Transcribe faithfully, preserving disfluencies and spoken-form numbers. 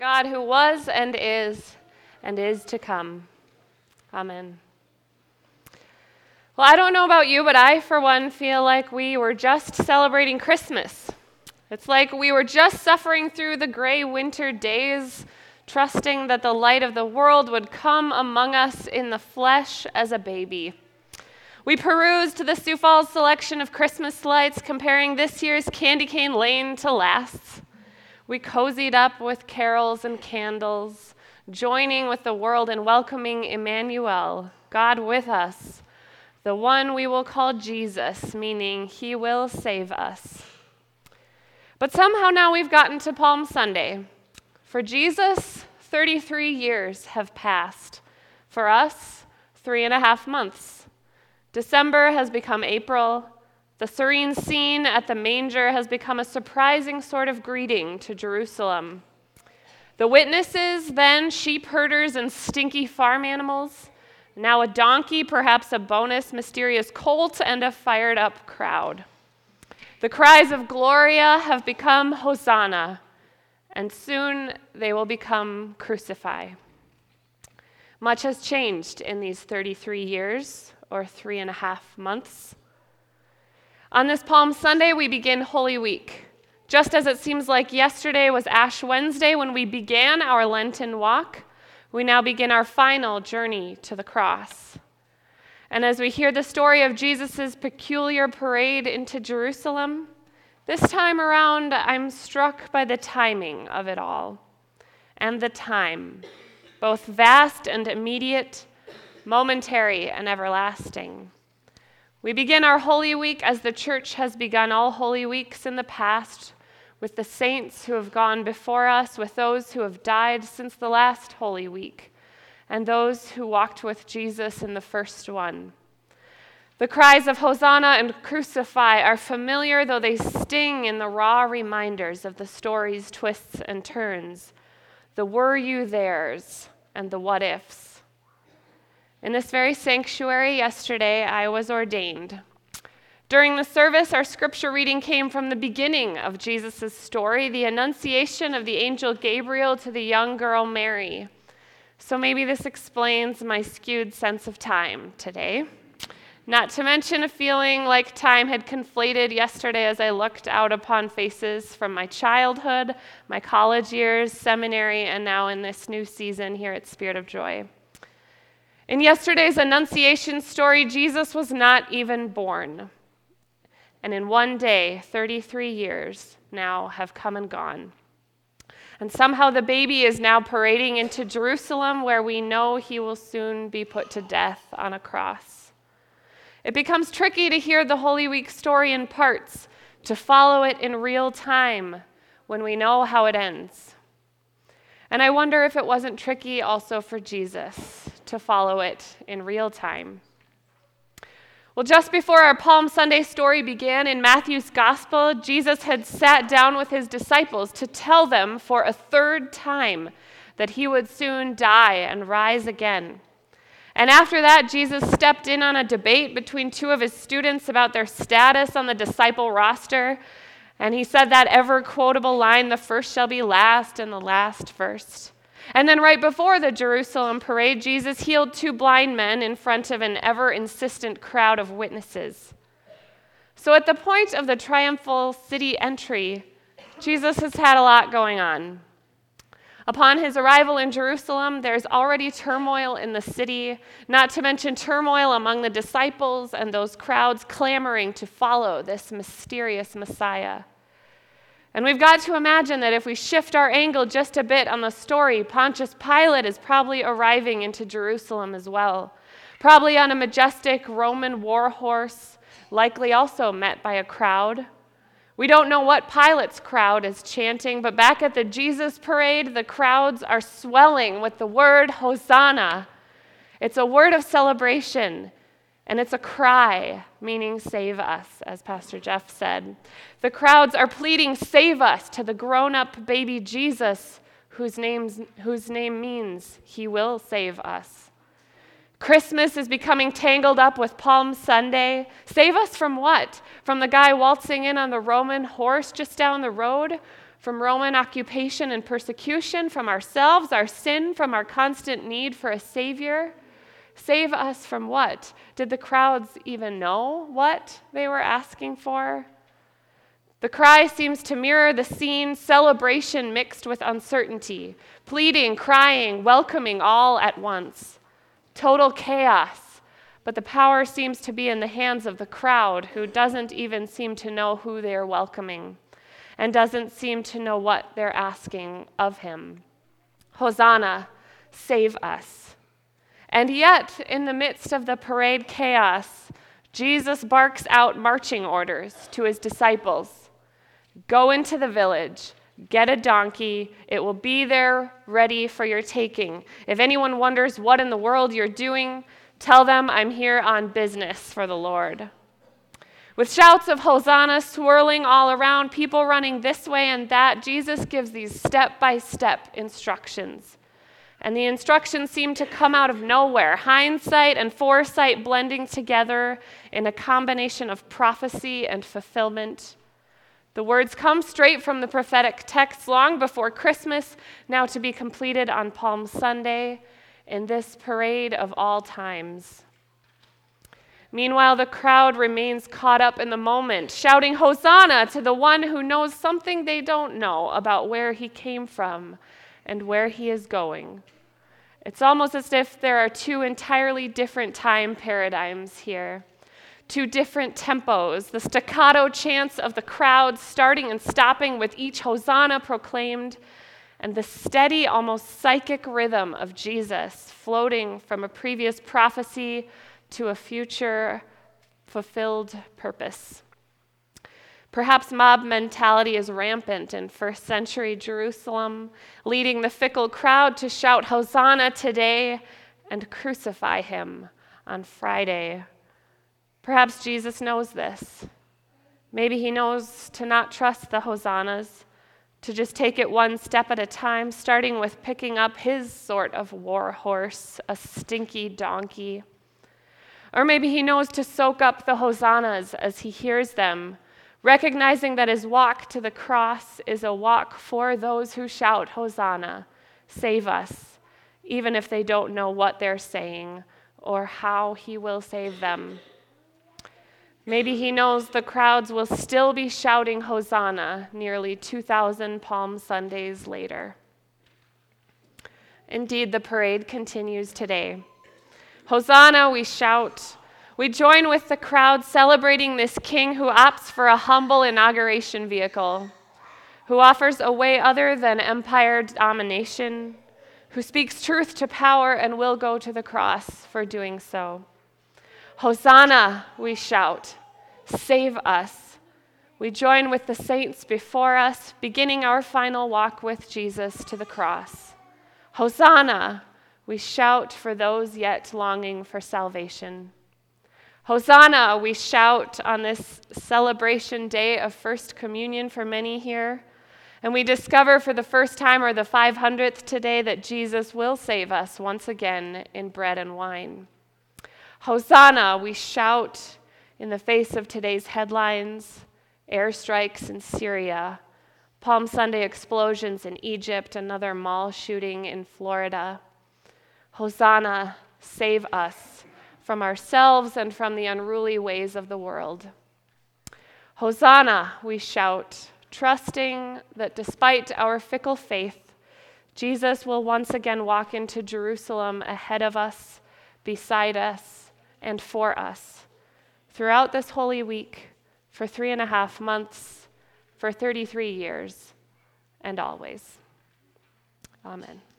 God who was and is and is to come. Amen. Well, I don't know about you, but I, for one, feel like we were just celebrating Christmas. It's like we were just suffering through the gray winter days, trusting that the light of the world would come among us in the flesh as a baby. We perused the Sioux Falls selection of Christmas lights, comparing this year's Candy Cane Lane to last's. We cozied up with carols and candles, joining with the world in welcoming Emmanuel, God with us, the one we will call Jesus, meaning he will save us. But somehow now we've gotten to Palm Sunday. For Jesus, thirty-three years have passed. For us, three and a half months. December has become April. The serene scene at the manger has become a surprising sort of greeting to Jerusalem. The witnesses, then sheep herders and stinky farm animals, now a donkey, perhaps a bonus, mysterious colt, and a fired-up crowd. The cries of Gloria have become Hosanna, and soon they will become Crucify. Much has changed in these thirty-three years, or three and a half months. On this Palm Sunday, we begin Holy Week. Just as it seems like yesterday was Ash Wednesday when we began our Lenten walk, we now begin our final journey to the cross. And as we hear the story of Jesus' peculiar parade into Jerusalem, this time around, I'm struck by the timing of it all. And the time, both vast and immediate, momentary and everlasting. We begin our Holy Week as the church has begun all Holy Weeks in the past, with the saints who have gone before us, with those who have died since the last Holy Week, and those who walked with Jesus in the first one. The cries of Hosanna and Crucify are familiar, though they sting in the raw reminders of the story's twists and turns, the were you there's and the what ifs. In this very sanctuary yesterday, I was ordained. During the service, our scripture reading came from the beginning of Jesus' story, the annunciation of the angel Gabriel to the young girl Mary. So maybe this explains my skewed sense of time today. Not to mention a feeling like time had conflated yesterday as I looked out upon faces from my childhood, my college years, seminary, and now in this new season here at Spirit of Joy. In yesterday's Annunciation story, Jesus was not even born. And in one day, thirty-three years now have come and gone. And somehow the baby is now parading into Jerusalem, where we know he will soon be put to death on a cross. It becomes tricky to hear the Holy Week story in parts, to follow it in real time when we know how it ends. And I wonder if it wasn't tricky also for Jesus to follow it in real time. Well, just before our Palm Sunday story began in Matthew's Gospel, Jesus had sat down with his disciples to tell them for a third time that he would soon die and rise again. And after that, Jesus stepped in on a debate between two of his students about their status on the disciple roster. And he said that ever-quotable line, the first shall be last and the last first. And then right before the Jerusalem parade, Jesus healed two blind men in front of an ever-insistent crowd of witnesses. So at the point of the triumphal city entry, Jesus has had a lot going on. Upon his arrival in Jerusalem, there's already turmoil in the city, not to mention turmoil among the disciples and those crowds clamoring to follow this mysterious Messiah. And we've got to imagine that if we shift our angle just a bit on the story, Pontius Pilate is probably arriving into Jerusalem as well, probably on a majestic Roman war horse, likely also met by a crowd. We don't know what Pilate's crowd is chanting, but back at the Jesus parade, the crowds are swelling with the word Hosanna. It's a word of celebration. And it's a cry, meaning save us, as Pastor Jeff said. The crowds are pleading, save us, to the grown-up baby Jesus, whose, name's, whose name means he will save us. Christmas is becoming tangled up with Palm Sunday. Save us from what? From the guy waltzing in on the Roman horse just down the road? from Roman occupation and persecution, from ourselves, our sin, from our constant need for a Savior. Save us from what? Did the crowds even know what they were asking for? The cry seems to mirror the scene, celebration mixed with uncertainty, pleading, crying, welcoming all at once. Total chaos, but the power seems to be in the hands of the crowd, who doesn't even seem to know who they're welcoming and doesn't seem to know what they're asking of him. Hosanna, save us. And yet, in the midst of the parade chaos, Jesus barks out marching orders to his disciples. Go into the village, get a donkey, it will be there ready for your taking. If anyone wonders what in the world you're doing, tell them I'm here on business for the Lord. With shouts of Hosanna swirling all around, people running this way and that, Jesus gives these step-by-step instructions. And the instructions seem to come out of nowhere, hindsight and foresight blending together in a combination of prophecy and fulfillment. The words come straight from the prophetic text long before Christmas, now to be completed on Palm Sunday in this parade of all times. Meanwhile, the crowd remains caught up in the moment, shouting Hosanna to the one who knows something they don't know about where he came from and where he is going. It's almost as if there are two entirely different time paradigms here. Two different tempos, the staccato chants of the crowd starting and stopping with each Hosanna proclaimed, and the steady, almost psychic rhythm of Jesus floating from a previous prophecy to a future fulfilled purpose. Perhaps mob mentality is rampant in first century Jerusalem, leading the fickle crowd to shout Hosanna today and crucify him on Friday. Perhaps Jesus knows this. Maybe he knows to not trust the hosannas, to just take it one step at a time, starting with picking up his sort of war horse, a stinky donkey. Or maybe he knows to soak up the hosannas as he hears them, recognizing that his walk to the cross is a walk for those who shout Hosanna, save us, even if they don't know what they're saying or how he will save them. Maybe he knows the crowds will still be shouting Hosanna nearly two thousand Palm Sundays later. Indeed, the parade continues today. Hosanna, we shout. We join with the crowd celebrating this king who opts for a humble inauguration vehicle, who offers a way other than empire domination, who speaks truth to power and will go to the cross for doing so. Hosanna, we shout. Save us. We join with the saints before us, beginning our final walk with Jesus to the cross. Hosanna, we shout for those yet longing for salvation. Hosanna, we shout on this celebration day of First Communion for many here. And we discover for the first time, or the five hundredth today, that Jesus will save us once again in bread and wine. Hosanna, we shout in the face of today's headlines, airstrikes in Syria, Palm Sunday explosions in Egypt, another mall shooting in Florida. Hosanna, save us from ourselves and from the unruly ways of the world. Hosanna, we shout, trusting that despite our fickle faith, Jesus will once again walk into Jerusalem ahead of us, beside us, and for us, throughout this Holy Week, for three and a half months, for thirty-three years, and always. Amen.